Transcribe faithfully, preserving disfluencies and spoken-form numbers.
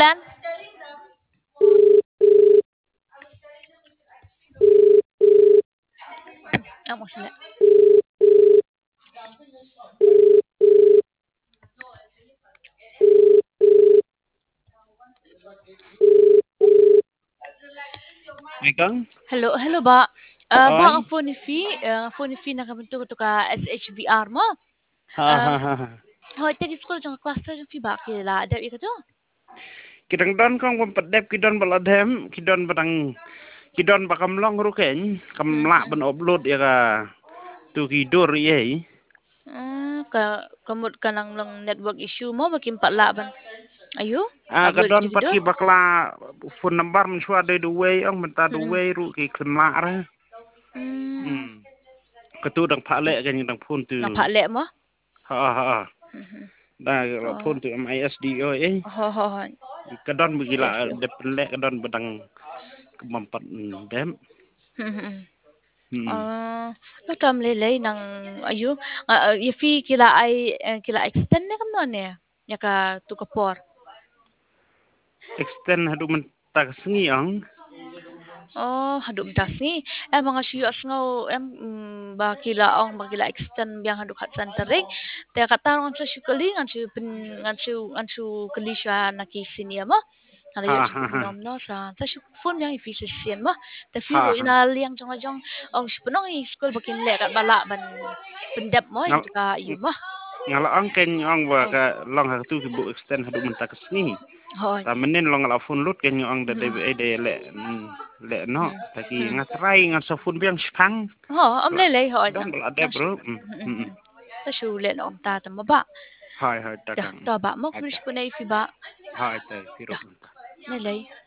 Lan. Ang masala. Megang? Hello, hello ba? Ah, ba Ay? ang phone ni Fi, ah, phone ni Fi nakabentuk to ka S H V R mo. Ha Um, ha ha ha. hoy tadi school jang cluster jang Fi ba kila ada ito to. Kidang don kong pempadep kidon baladhem kidon badang kidon bakamlong ruken kamla ban upload ya ka tu kidur ye. Hmm, ka kamot ka nang lang network issue mo makin palaban. Ayo, Ah upload kadon ito dito. patki bakla phone number man shwa de way ang menta de way ru ki kemla ra. Hmm, Hmm. Ketu dang phale kan dang phone tu. napalek mo? Ha ha. Da Oh, phone tu M I S D O eh. ho ho ho. Kadon Yes. begila de pelek kadon badang kemampat dem. Hmm. Ah, no tam lelay ng ayo. Ah, uh, Yafi kila ay eh, kila extend na kamo ne. Ya ka tukapor. Extend hadu mentak sengi ang. Oh, haduk das ni. Eh mga siyos nga em mm, ba kila ang magila extend biyang haduk hat centering. Te katarong sa syukali ngan su pin ngan su ngan su kali siya nakisinia mo. Ano Ha yung ha ha. nom no sa sa su phone yang efficient mo. Te Ha firo ha. ina liang jong jong ang punong i school bakin le kat bala ban pendep mo Ngal ka yu mo. ngala ang ken ang wa Oh, ka long ha tu ki bu extend hadu mentak sengi. hoy. Ta menen long ngala phone lut ken ang de de Hmm. de le le no Hmm. taki Hmm. ngatrai ngat sa phone biang spang. Ho, am lele ho Dam na. bala de Nang su. bro. Hmm. Hmm. Hmm. Hmm. Sa su le no ta ta mo ba. Hai hai Da takang. ta ba mo kulis Acha. po na ifi ba. Hai tai Da. pirot. Lele.